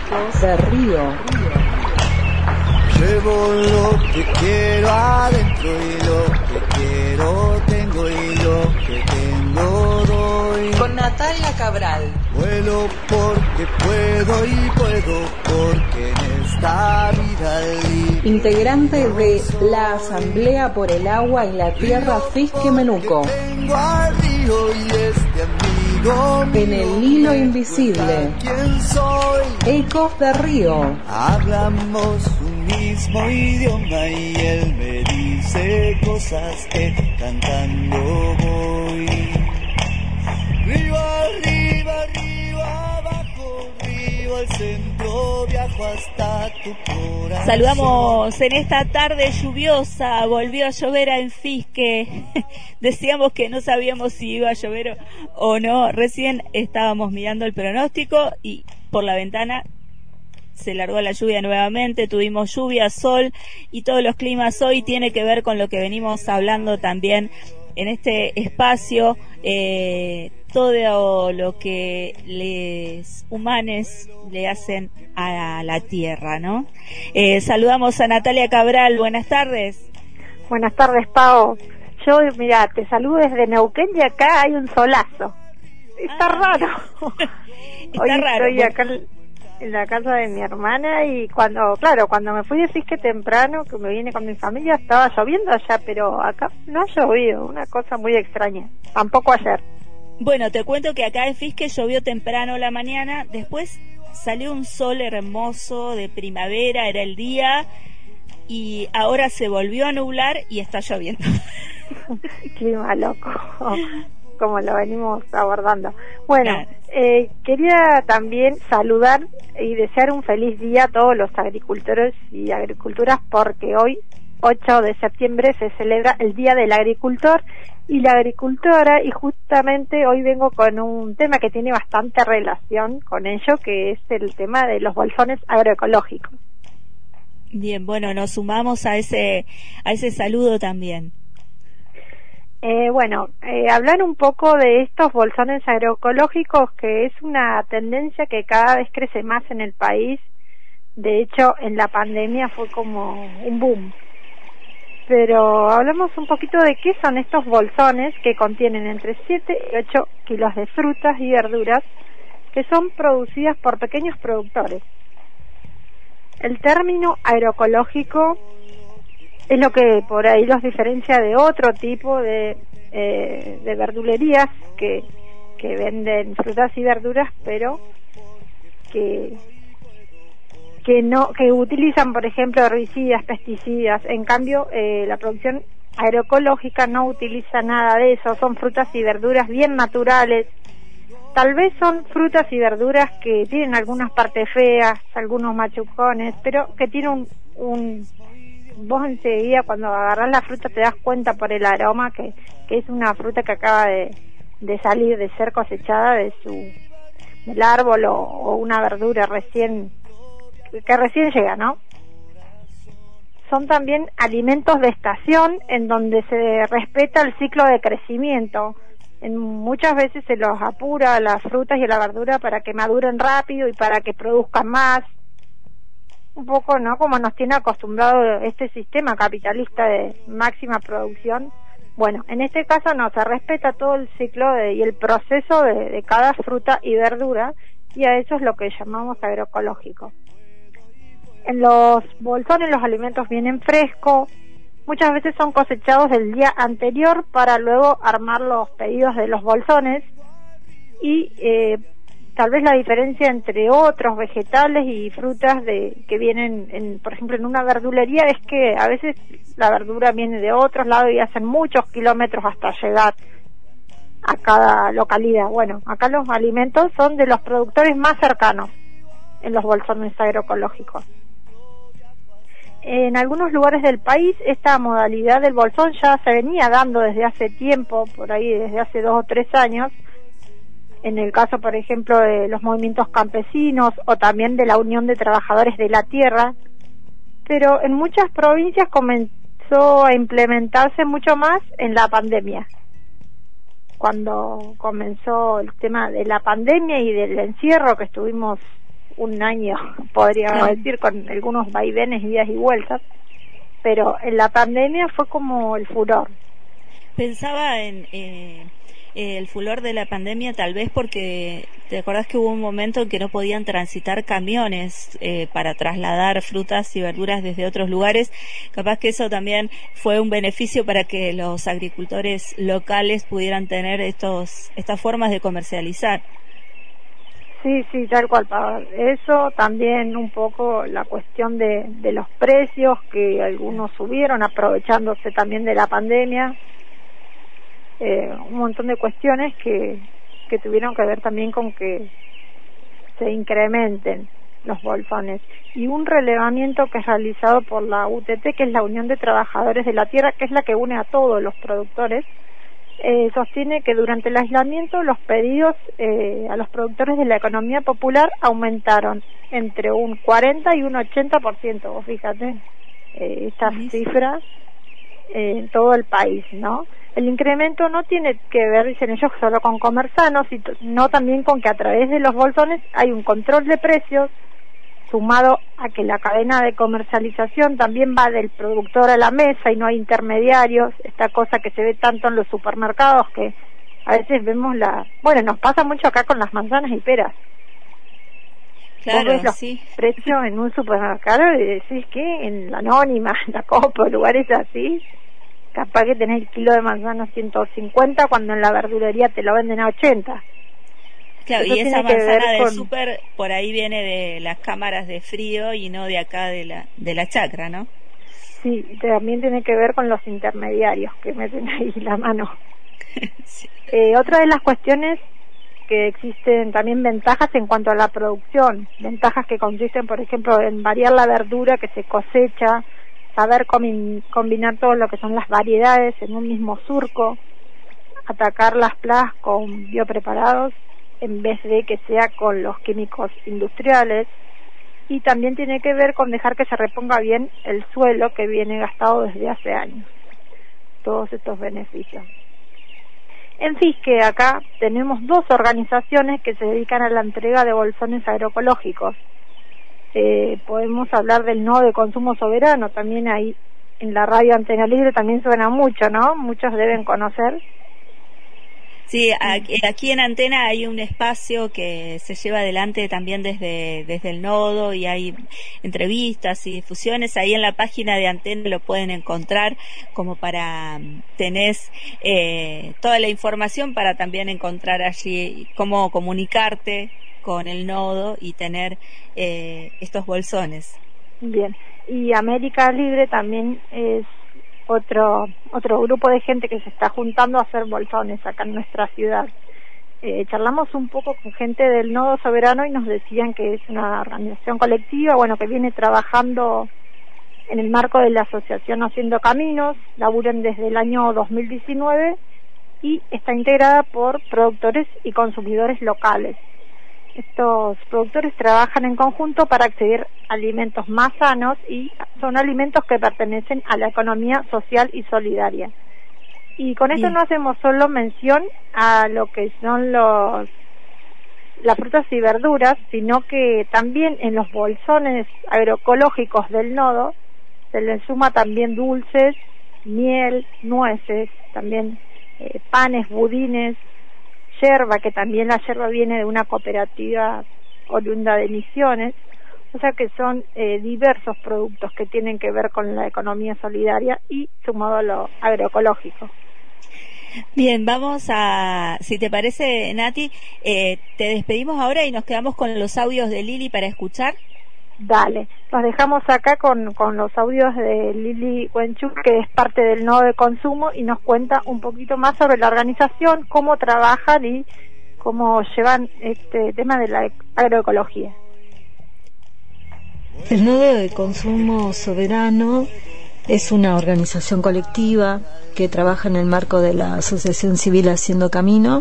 Ecos de Río. Llevo lo que quiero adentro y lo que quiero tengo y lo que tengo doy. Con Natalia Cabral. Vuelo porque puedo y puedo porque en esta vida libre. Integrante de la Asamblea por el Agua y la Tierra Fisque Menuco. Tengo al río y este amigo En el hilo invisible. ¿Quién soy? Ecos de Río. Hablamos un mismo idioma y él me dice cosas que cantando voy. Río arriba, río abajo, río al centro, viajo hasta tu corazón. Saludamos en esta tarde lluviosa, volvió a llover en Fisque. Decíamos que no sabíamos si iba a llover o no. Recién estábamos mirando el pronóstico y por la ventana se largó la lluvia nuevamente, tuvimos lluvia, sol y todos los climas hoy tiene que ver con lo que venimos hablando también en este espacio, todo lo que les humanos le hacen a la tierra, ¿no? Saludamos a Natalia Cabral, buenas tardes. Buenas tardes, Pao. Yo, mira, te saludo desde Neuquén y acá hay un solazo. Está raro. Está Hoy raro. estoy acá en la casa de mi hermana y cuando me fui de Fisque temprano, que me vine con mi familia, estaba lloviendo allá, pero acá no ha llovido, una cosa muy extraña. Tampoco ayer. Bueno, te cuento que acá en Fisque llovió temprano la mañana, después salió un sol hermoso de primavera, era el día, y ahora se volvió a nublar y está lloviendo. Clima loco, como lo venimos abordando. Bueno, Claro. Quería también saludar y desear un feliz día a todos los agricultores y agricultoras, porque hoy, 8 de septiembre, se celebra el Día del Agricultor y la Agricultora, y justamente hoy vengo con un tema que tiene bastante relación con ello, que es el tema de los bolsones agroecológicos. Bien, bueno, nos sumamos a ese saludo también. Hablar un poco de estos bolsones agroecológicos, que es una tendencia que cada vez crece más en el país. De hecho, en la pandemia fue como un boom. Pero hablamos un poquito de qué son estos bolsones, que contienen entre 7 y 8 kilos de frutas y verduras que son producidas por pequeños productores. El término agroecológico es lo que por ahí los diferencia de otro tipo de verdulerías que venden frutas y verduras, pero que utilizan, por ejemplo, herbicidas, pesticidas. En cambio, la producción agroecológica no utiliza nada de eso, son frutas y verduras bien naturales. Tal vez son frutas y verduras que tienen algunas partes feas, algunos machucones, pero que tienen vos enseguida cuando agarrás la fruta te das cuenta por el aroma que es una fruta que acaba de salir, de ser cosechada del árbol, o una verdura recién llega, ¿no? Son también alimentos de estación en donde se respeta el ciclo de crecimiento. Muchas veces se los apura a las frutas y a la verdura para que maduren rápido y para que produzcan más. Un poco, ¿no?, como nos tiene acostumbrado este sistema capitalista de máxima producción. Bueno, en este caso no, se respeta todo el ciclo y el proceso de cada fruta y verdura, y a eso es lo que llamamos agroecológico. En los bolsones los alimentos vienen frescos, muchas veces son cosechados del día anterior para luego armar los pedidos de los bolsones, y tal vez la diferencia entre otros vegetales y frutas que vienen, por ejemplo, en una verdulería, es que a veces la verdura viene de otros lados y hacen muchos kilómetros hasta llegar a cada localidad. Bueno, acá los alimentos son de los productores más cercanos en los bolsones agroecológicos. En algunos lugares del país esta modalidad del bolsón ya se venía dando desde hace tiempo, por ahí desde hace 2 o 3 años, en el caso, por ejemplo, de los movimientos campesinos o también de la Unión de Trabajadores de la Tierra, pero en muchas provincias comenzó a implementarse mucho más en la pandemia. Cuando comenzó el tema de la pandemia y del encierro que estuvimos un año, podríamos decir, con algunos vaivenes, idas y vueltas, pero en la pandemia fue como el furor. Pensaba en el furor de la pandemia, tal vez porque te acordás que hubo un momento en que no podían transitar camiones para trasladar frutas y verduras desde otros lugares. Capaz que eso también fue un beneficio para que los agricultores locales pudieran tener estas formas de comercializar. Sí, tal cual. Eso también un poco la cuestión de los precios, que algunos subieron aprovechándose también de la pandemia. Un montón de cuestiones que tuvieron que ver también con que se incrementen los bolsones. Y un relevamiento que es realizado por la UTT, que es la Unión de Trabajadores de la Tierra, que es la que une a todos los productores, sostiene que durante el aislamiento los pedidos a los productores de la economía popular aumentaron entre un 40 y un 80%. Vos fíjate estas cifras en todo el país, ¿no? El incremento no tiene que ver, dicen ellos, solo con comer sano, sino también con que a través de los bolsones hay un control de precios, sumado a que la cadena de comercialización también va del productor a la mesa y no hay intermediarios, esta cosa que se ve tanto en los supermercados, que a veces vemos nos pasa mucho acá con las manzanas y peras. Claro, vos ves los precios en un supermercado y decís que en la Anónima, en la Copa, lugares así, capaz que tenés el kilo de manzana 150 cuando en la verdulería te lo venden a 80. Claro, eso, y esa manzana del súper por ahí viene de las cámaras de frío y no de acá de la chacra, ¿no? Sí, también tiene que ver con los intermediarios que meten ahí la mano. Sí. Otra de las cuestiones que existen también ventajas en cuanto a la producción, ventajas que consisten, por ejemplo, en variar la verdura que se cosecha, saber combinar todo lo que son las variedades en un mismo surco, atacar las plagas con biopreparados en vez de que sea con los químicos industriales, y también tiene que ver con dejar que se reponga bien el suelo que viene gastado desde hace años. Todos estos beneficios. En Fisque acá tenemos 2 organizaciones que se dedican a la entrega de bolsones agroecológicos. Podemos hablar del Nodo de Consumo Soberano, también ahí en la radio Antena Libre también suena mucho, ¿no? Muchos deben conocer. Sí, aquí en Antena hay un espacio que se lleva adelante también desde el Nodo, y hay entrevistas y difusiones. Ahí en la página de Antena lo pueden encontrar, como para tenés toda la información para también encontrar allí cómo comunicarte con el Nodo y tener estos bolsones. Bien, y América Libre también es otro grupo de gente que se está juntando a hacer bolsones acá en nuestra ciudad. Charlamos un poco con gente del Nodo Soberano y nos decían que es una organización colectiva, que viene trabajando en el marco de la asociación Haciendo Caminos, laburan desde el año 2019 y está integrada por productores y consumidores locales. Estos productores trabajan en conjunto para acceder a alimentos más sanos, y son alimentos que pertenecen a la economía social y solidaria. Y con esto no hacemos solo mención a lo que son las frutas y verduras, sino que también en los bolsones agroecológicos del Nodo se les suma también dulces, miel, nueces, también panes, budines, yerba, que también la yerba viene de una cooperativa oriunda de Misiones. O sea que son diversos productos que tienen que ver con la economía solidaria y sumado a lo agroecológico. Bien, vamos a, si te parece, Nati, te despedimos ahora y nos quedamos con los audios de Lili para escuchar. Dale, nos dejamos acá con los audios de Lili Wenchuk, que es parte del Nodo de Consumo, y nos cuenta un poquito más sobre la organización, cómo trabajan y cómo llevan este tema de la agroecología. El Nodo de Consumo Soberano es una organización colectiva que trabaja en el marco de la Asociación Civil Haciendo Camino.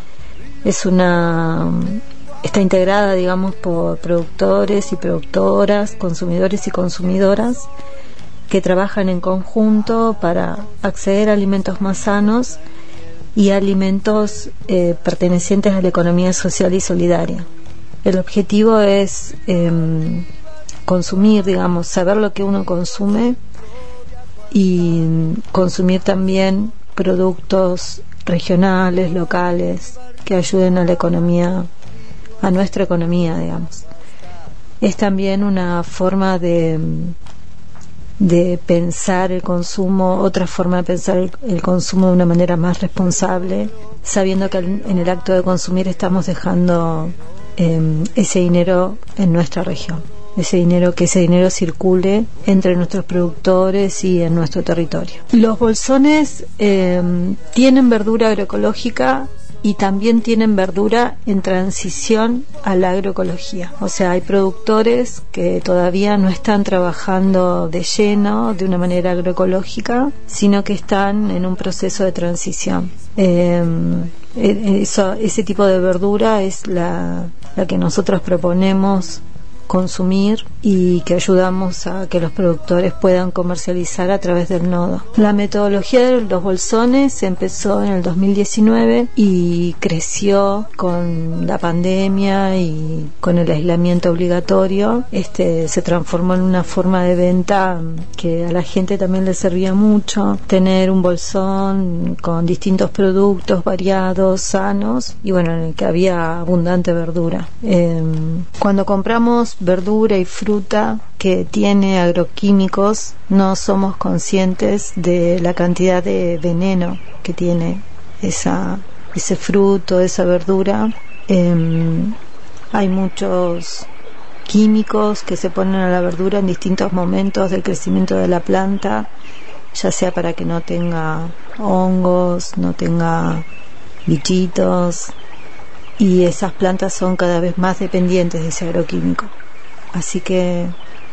Está integrada, por productores y productoras, consumidores y consumidoras que trabajan en conjunto para acceder a alimentos más sanos y alimentos pertenecientes a la economía social y solidaria. El objetivo es consumir, digamos, saber lo que uno consume y consumir también productos regionales, locales, que ayuden a la economía, a nuestra economía, digamos. Es también una forma de pensar el consumo, otra forma de pensar el consumo de una manera más responsable, sabiendo que en el acto de consumir estamos dejando ese dinero en nuestra región, que ese dinero circule entre nuestros productores y en nuestro territorio. Los bolsones tienen verdura agroecológica y también tienen verdura en transición a la agroecología. O sea, hay productores que todavía no están trabajando de lleno, de una manera agroecológica, sino que están en un proceso de transición. Ese tipo de verdura es la que nosotros proponemos consumir y que ayudamos a que los productores puedan comercializar a través del nodo. La metodología de los bolsones empezó en el 2019 y creció con la pandemia y con el aislamiento obligatorio. Se transformó en una forma de venta que a la gente también le servía mucho, tener un bolsón con distintos productos variados, sanos, y bueno, en el que había abundante verdura. Cuando compramos verdura y fruta que tiene agroquímicos, no somos conscientes de la cantidad de veneno que tiene ese fruto, esa verdura. Hay muchos químicos que se ponen a la verdura en distintos momentos del crecimiento de la planta, ya sea para que no tenga hongos, no tenga bichitos, y esas plantas son cada vez más dependientes de ese agroquímico. Así que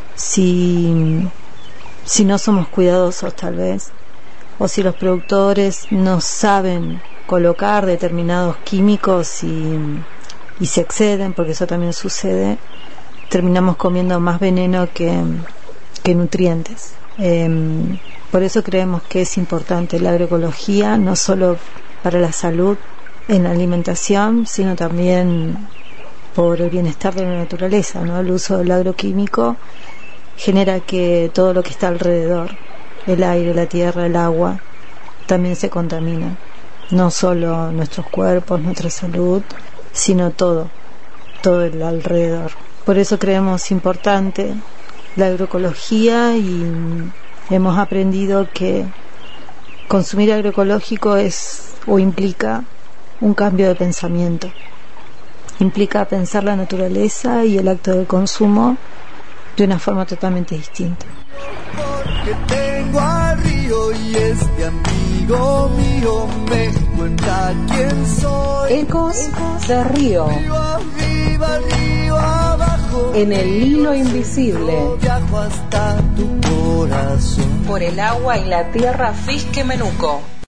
si no somos cuidadosos, tal vez, o si los productores no saben colocar determinados químicos y se exceden, porque eso también sucede, terminamos comiendo más veneno que nutrientes. Por eso creemos que es importante la agroecología, no solo para la salud en la alimentación, sino también por el bienestar de la naturaleza, ¿no? El uso del agroquímico genera que todo lo que está alrededor, el aire, la tierra, el agua, también se contaminan. No solo nuestros cuerpos, nuestra salud, sino todo el alrededor. Por eso creemos importante la agroecología y hemos aprendido que consumir agroecológico implica un cambio de pensamiento. Implica pensar la naturaleza y el acto del consumo de una forma totalmente distinta. Porque tengo al río y amigo mío me cuenta quién soy. Ecos de Río. Río abajo. En el hilo invisible. Viajo hasta tu corazón. Por el agua y la tierra Fisque Menuco.